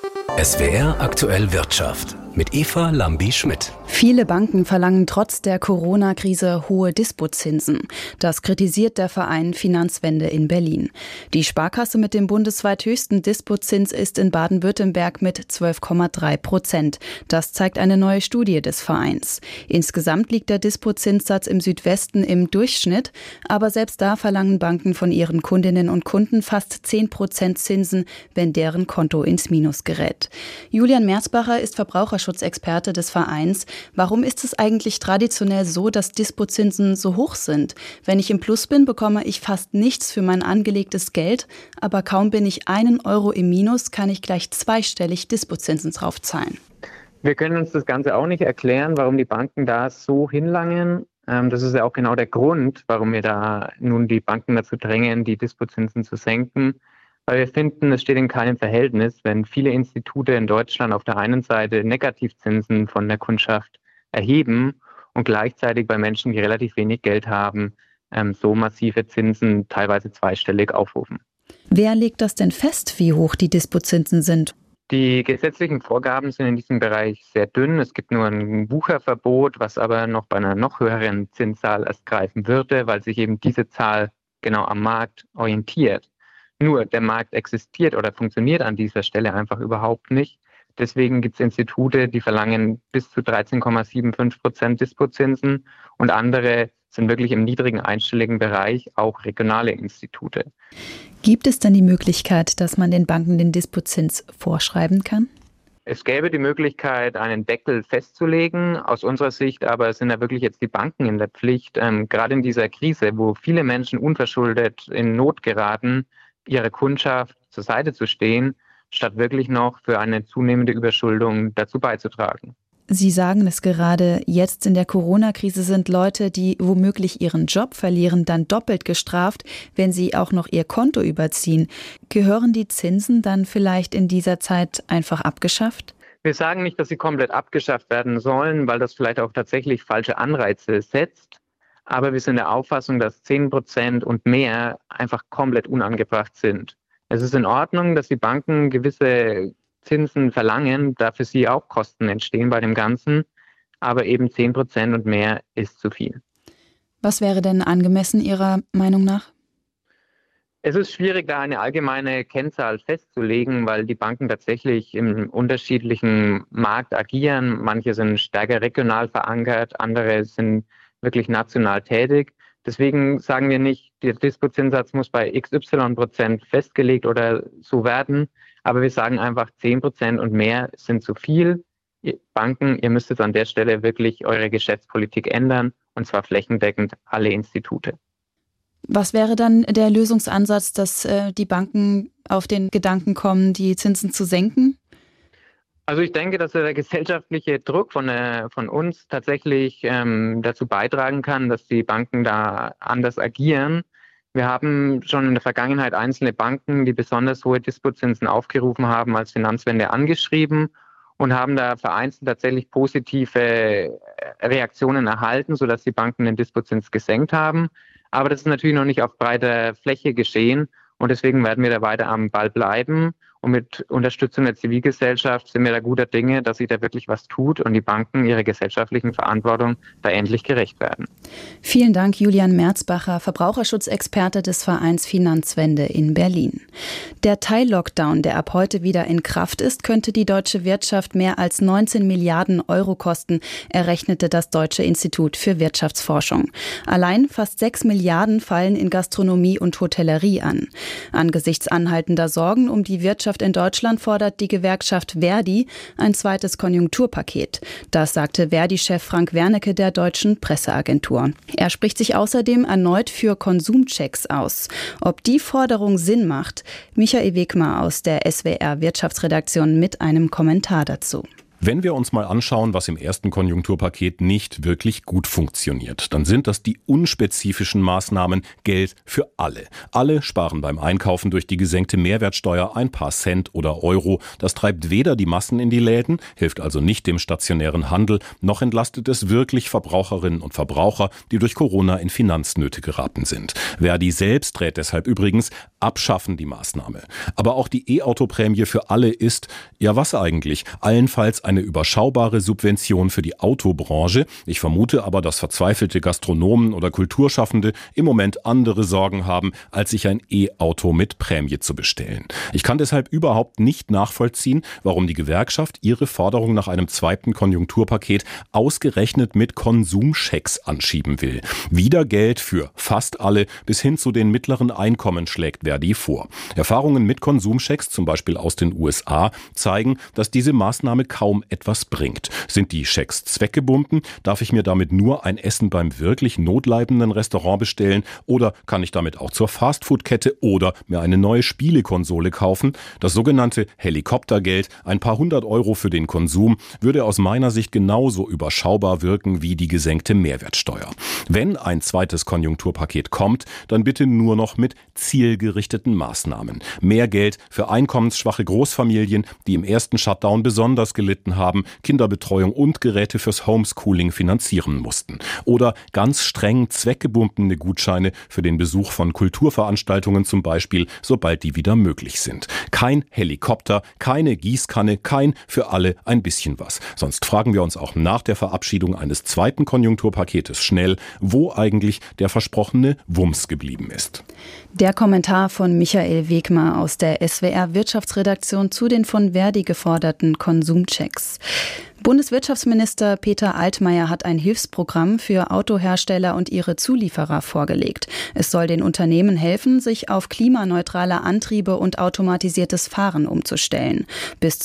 SWR Aktuell Wirtschaft mit Eva Lambi-Schmidt. Viele Banken verlangen trotz der Corona-Krise hohe Dispozinsen. Das kritisiert der Verein Finanzwende in Berlin. Die Sparkasse mit dem bundesweit höchsten Dispozins ist in Baden-Württemberg mit 12,3%. Das zeigt eine neue Studie des Vereins. Insgesamt liegt der Dispozinssatz im Südwesten im Durchschnitt, aber selbst da verlangen Banken von ihren Kundinnen und Kunden fast 10% Zinsen, wenn deren Konto ins Minus gerät. Julian Merzbacher ist Verbraucherschutzexperte des Vereins. Warum ist es eigentlich traditionell so, dass Dispozinsen so hoch sind? Wenn ich im Plus bin, bekomme ich fast nichts für mein angelegtes Geld, aber kaum bin ich 1 Euro im Minus, kann ich gleich zweistellig Dispozinsen draufzahlen. Wir können uns das Ganze auch nicht erklären, warum die Banken da so hinlangen. Das ist ja auch genau der Grund, warum wir da nun die Banken dazu drängen, die Dispozinsen zu senken. Weil wir finden, es steht in keinem Verhältnis, wenn viele Institute in Deutschland auf der einen Seite Negativzinsen von der Kundschaft erheben und gleichzeitig bei Menschen, die relativ wenig Geld haben, so massive Zinsen teilweise zweistellig aufrufen. Wer legt das denn fest, wie hoch die Dispozinsen sind? Die gesetzlichen Vorgaben sind in diesem Bereich sehr dünn. Es gibt nur ein Wucherverbot, was aber noch bei einer noch höheren Zinszahl erst greifen würde, weil sich eben diese Zahl genau am Markt orientiert. Nur der Markt existiert oder funktioniert an dieser Stelle einfach überhaupt nicht. Deswegen gibt es Institute, die verlangen bis zu 13,75% Dispozinsen und andere sind wirklich im niedrigen einstelligen Bereich, auch regionale Institute. Gibt es dann die Möglichkeit, dass man den Banken den Dispozins vorschreiben kann? Es gäbe die Möglichkeit, einen Deckel festzulegen. Aus unserer Sicht aber sind da wirklich jetzt die Banken in der Pflicht, gerade in dieser Krise, wo viele Menschen unverschuldet in Not geraten, ihrer Kundschaft zur Seite zu stehen, statt wirklich noch für eine zunehmende Überschuldung dazu beizutragen. Sie sagen es gerade, jetzt in der Corona-Krise sind Leute, die womöglich ihren Job verlieren, dann doppelt gestraft, wenn sie auch noch ihr Konto überziehen. Gehören die Zinsen dann vielleicht in dieser Zeit einfach abgeschafft? Wir sagen nicht, dass sie komplett abgeschafft werden sollen, weil das vielleicht auch tatsächlich falsche Anreize setzt. Aber wir sind der Auffassung, dass 10% und mehr einfach komplett unangebracht sind. Es ist in Ordnung, dass die Banken gewisse Zinsen verlangen, da für sie auch Kosten entstehen bei dem Ganzen. Aber eben 10% und mehr ist zu viel. Was wäre denn angemessen Ihrer Meinung nach? Es ist schwierig, da eine allgemeine Kennzahl festzulegen, weil die Banken tatsächlich im unterschiedlichen Markt agieren. Manche sind stärker regional verankert, andere sind wirklich national tätig. Deswegen sagen wir nicht, der Dispozinssatz muss bei XY% festgelegt oder so werden. Aber wir sagen einfach, 10% und mehr sind zu viel. Banken, ihr müsst jetzt an der Stelle wirklich eure Geschäftspolitik ändern, und zwar flächendeckend alle Institute. Was wäre dann der Lösungsansatz, dass die Banken auf den Gedanken kommen, die Zinsen zu senken? Also ich denke, dass der gesellschaftliche Druck von uns tatsächlich dazu beitragen kann, dass die Banken da anders agieren. Wir haben schon in der Vergangenheit einzelne Banken, die besonders hohe Dispozinsen aufgerufen haben, als Finanzwende angeschrieben und haben da vereinzelt tatsächlich positive Reaktionen erhalten, sodass die Banken den Dispozins gesenkt haben. Aber das ist natürlich noch nicht auf breiter Fläche geschehen und deswegen werden wir da weiter am Ball bleiben. Und mit Unterstützung der Zivilgesellschaft sind wir da guter Dinge, dass sich da wirklich was tut und die Banken ihrer gesellschaftlichen Verantwortung da endlich gerecht werden. Vielen Dank, Julian Merzbacher, Verbraucherschutzexperte des Vereins Finanzwende in Berlin. Der Teil-Lockdown, der ab heute wieder in Kraft ist, könnte die deutsche Wirtschaft mehr als 19 Milliarden Euro kosten, errechnete das Deutsche Institut für Wirtschaftsforschung. Allein fast 6 Milliarden fallen in Gastronomie und Hotellerie an. Angesichts anhaltender Sorgen um die Wirtschaft in Deutschland fordert die Gewerkschaft ver.di ein zweites Konjunkturpaket. Das sagte ver.di-Chef Frank Wernicke der Deutschen Presseagentur. Er spricht sich außerdem erneut für Konsumchecks aus. Ob die Forderung Sinn macht? Michael Wegmar aus der SWR Wirtschaftsredaktion mit einem Kommentar dazu. Wenn wir uns mal anschauen, was im ersten Konjunkturpaket nicht wirklich gut funktioniert, dann sind das die unspezifischen Maßnahmen Geld für alle. Alle sparen beim Einkaufen durch die gesenkte Mehrwertsteuer ein paar Cent oder Euro. Das treibt weder die Massen in die Läden, hilft also nicht dem stationären Handel, noch entlastet es wirklich Verbraucherinnen und Verbraucher, die durch Corona in Finanznöte geraten sind. Verdi selbst rät deshalb übrigens, abschaffen die Maßnahme. Aber auch die E-Auto-Prämie für alle ist, ja was eigentlich, allenfalls eine überschaubare Subvention für die Autobranche. Ich vermute aber, dass verzweifelte Gastronomen oder Kulturschaffende im Moment andere Sorgen haben, als sich ein E-Auto mit Prämie zu bestellen. Ich kann deshalb überhaupt nicht nachvollziehen, warum die Gewerkschaft ihre Forderung nach einem zweiten Konjunkturpaket ausgerechnet mit Konsumschecks anschieben will. Wieder Geld für fast alle bis hin zu den mittleren Einkommen schlägt Verdi vor. Erfahrungen mit Konsumschecks, zum Beispiel aus den USA, zeigen, dass diese Maßnahme kaum etwas bringt. Sind die Schecks zweckgebunden? Darf ich mir damit nur ein Essen beim wirklich notleidenden Restaurant bestellen? Oder kann ich damit auch zur Fastfood-Kette oder mir eine neue Spielekonsole kaufen? Das sogenannte Helikoptergeld, ein paar 100 Euro für den Konsum, würde aus meiner Sicht genauso überschaubar wirken wie die gesenkte Mehrwertsteuer. Wenn ein zweites Konjunkturpaket kommt, dann bitte nur noch mit zielgerichteten Maßnahmen. Mehr Geld für einkommensschwache Großfamilien, die im ersten Shutdown besonders gelitten haben, Kinderbetreuung und Geräte fürs Homeschooling finanzieren mussten. Oder ganz streng zweckgebundene Gutscheine für den Besuch von Kulturveranstaltungen zum Beispiel, sobald die wieder möglich sind. Kein Helikopter, keine Gießkanne, kein für alle ein bisschen was. Sonst fragen wir uns auch nach der Verabschiedung eines zweiten Konjunkturpaketes schnell, wo eigentlich der versprochene Wumms geblieben ist. Der Kommentar von Michael Wegmar aus der SWR-Wirtschaftsredaktion zu den von Verdi geforderten Konsumchecks. Bundeswirtschaftsminister Peter Altmaier hat ein Hilfsprogramm für Autohersteller und ihre Zulieferer vorgelegt. Es soll den Unternehmen helfen, sich auf klimaneutrale Antriebe und automatisiertes Fahren umzustellen. Bis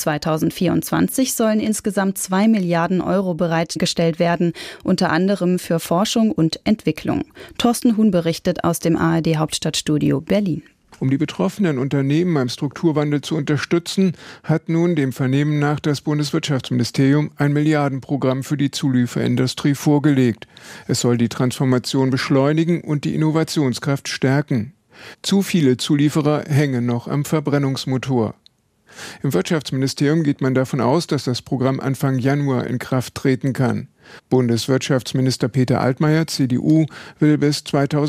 2024 sollen insgesamt 2 Milliarden Euro bereitgestellt werden, unter anderem für Forschung und Entwicklung. Thorsten Huhn berichtet aus dem ARD-Hauptstadtstudio Berlin. Um die betroffenen Unternehmen beim Strukturwandel zu unterstützen, hat nun dem Vernehmen nach das Bundeswirtschaftsministerium ein Milliardenprogramm für die Zulieferindustrie vorgelegt. Es soll die Transformation beschleunigen und die Innovationskraft stärken. Zu viele Zulieferer hängen noch am Verbrennungsmotor. Im Wirtschaftsministerium geht man davon aus, dass das Programm Anfang Januar in Kraft treten kann. Bundeswirtschaftsminister Peter Altmaier, CDU, will bis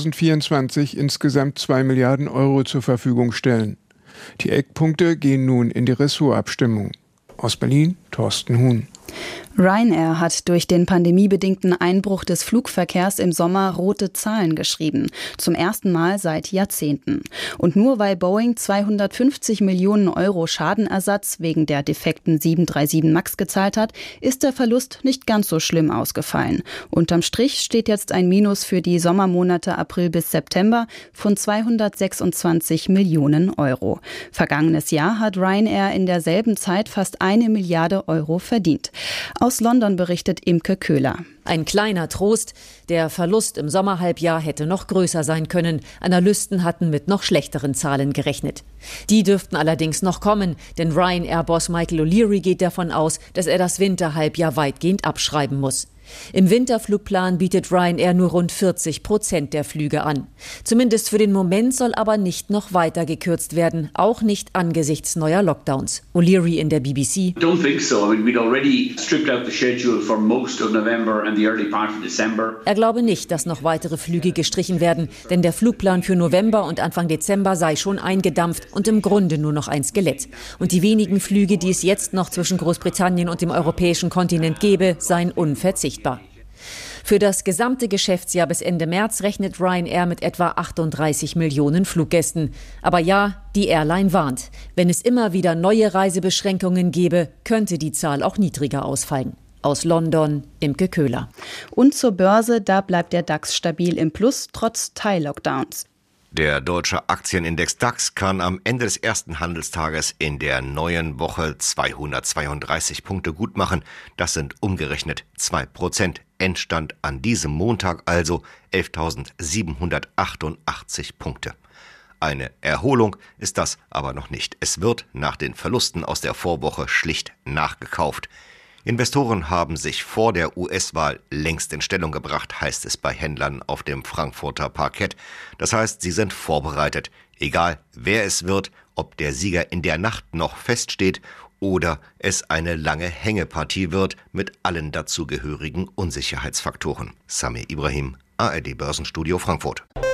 2024 insgesamt 2 Milliarden Euro zur Verfügung stellen. Die Eckpunkte gehen nun in die Ressortabstimmung. Aus Berlin, Thorsten Huhn. Ryanair hat durch den pandemiebedingten Einbruch des Flugverkehrs im Sommer rote Zahlen geschrieben. Zum ersten Mal seit Jahrzehnten. Und nur weil Boeing 250 Millionen Euro Schadenersatz wegen der defekten 737 MAX gezahlt hat, ist der Verlust nicht ganz so schlimm ausgefallen. Unterm Strich steht jetzt ein Minus für die Sommermonate April bis September von 226 Millionen Euro. Vergangenes Jahr hat Ryanair in derselben Zeit fast 1 Milliarde Euro verdient. Aus London berichtet Imke Köhler. Ein kleiner Trost, der Verlust im Sommerhalbjahr hätte noch größer sein können. Analysten hatten mit noch schlechteren Zahlen gerechnet. Die dürften allerdings noch kommen, denn Ryanair-Boss Michael O'Leary geht davon aus, dass er das Winterhalbjahr weitgehend abschreiben muss. Im Winterflugplan bietet Ryanair nur rund 40% der Flüge an. Zumindest für den Moment soll aber nicht noch weiter gekürzt werden, auch nicht angesichts neuer Lockdowns. O'Leary in der BBC. Don't think so. I mean, we'd already stripped out the schedule for most of November and the early part of December. Er glaube nicht, dass noch weitere Flüge gestrichen werden, denn der Flugplan für November und Anfang Dezember sei schon eingedampft und im Grunde nur noch ein Skelett. Und die wenigen Flüge, die es jetzt noch zwischen Großbritannien und dem europäischen Kontinent gäbe, seien unverzichtbar. Für das gesamte Geschäftsjahr bis Ende März rechnet Ryanair mit etwa 38 Millionen Fluggästen. Aber ja, die Airline warnt. Wenn es immer wieder neue Reisebeschränkungen gäbe, könnte die Zahl auch niedriger ausfallen. Aus London, Imke Köhler. Und zur Börse, da bleibt der DAX stabil im Plus, trotz Teil-Lockdowns. Der deutsche Aktienindex DAX kann am Ende des ersten Handelstages in der neuen Woche 232 Punkte gut machen. Das sind umgerechnet 2%. Endstand an diesem Montag also 11.788 Punkte. Eine Erholung ist das aber noch nicht. Es wird nach den Verlusten aus der Vorwoche schlicht nachgekauft. Investoren haben sich vor der US-Wahl längst in Stellung gebracht, heißt es bei Händlern auf dem Frankfurter Parkett. Das heißt, sie sind vorbereitet. Egal, wer es wird, ob der Sieger in der Nacht noch feststeht oder es eine lange Hängepartie wird mit allen dazugehörigen Unsicherheitsfaktoren. Samir Ibrahim, ARD Börsenstudio Frankfurt.